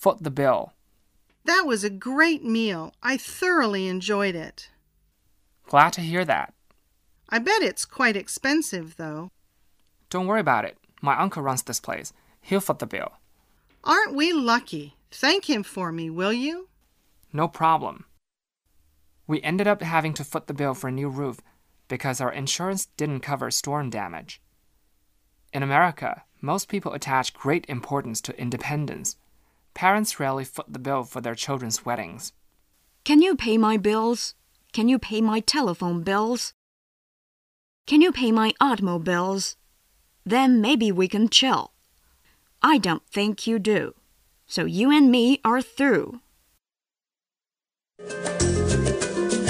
foot the bill. That was a great meal. I thoroughly enjoyed it. Glad to hear that. I bet it's quite expensive, though. Don't worry about it. My uncle runs this place. He'll foot the bill. Aren't we lucky? Thank him for me, will you? No problem. We ended up having to foot the bill for a new roof because our insurance didn't cover storm damage. In America, most people attach great importance to independence. Parents rarely foot the bill for their children's weddings. Can you pay my bills? Can you pay my telephone bills? Can you pay my automobiles? Then maybe we can chill. I don't think you do. So you and me are through.